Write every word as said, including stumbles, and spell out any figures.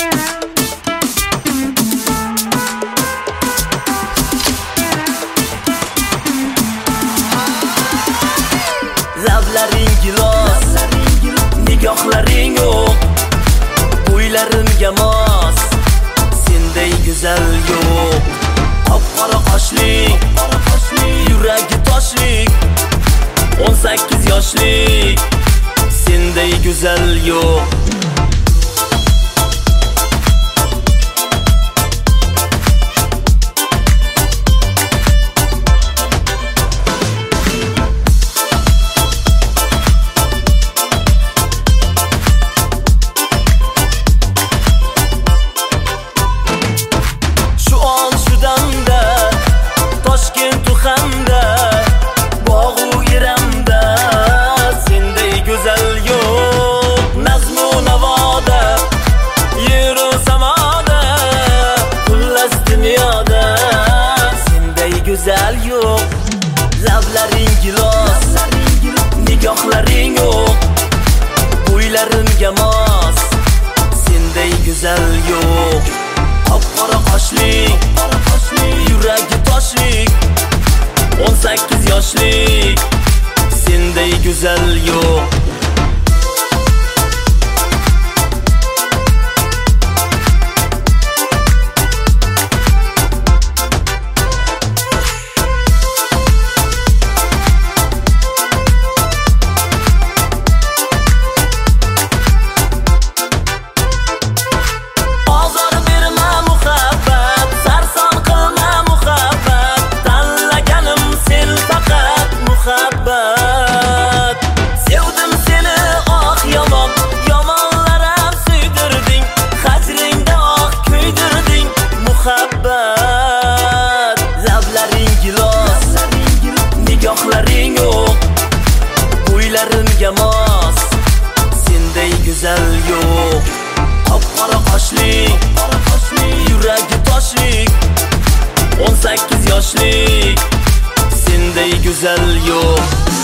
Lablaring gilos, nigohlaring yo'q, bo'ylarimga mos, senday go'zal yo'q. Qop-qora qoshlik, yuragi toshlik, o'n sakkiz yoshlik, senday go'zal yo'q. Güzel yo'q, lablaring gilos, nigohlaring yo'q, bo'ylarimga mos, senday go'zal yo'q. Qop-qora qoshlik, yuragi toshlik, o'n sakkiz yoshlik, senday go'zal yo'q. Sevdim seni ah yomon, yomonlaram suydirding, hajringda ah kuydirding muhabbat. Lablaring gilos, nigohlaring yo'q, bo'ylarimga mos, senday go'zal yo'q. Qop-qora qoshlik, yuragi toshlik, o'n sakkiz yoshlik, senday go'zal yo'q.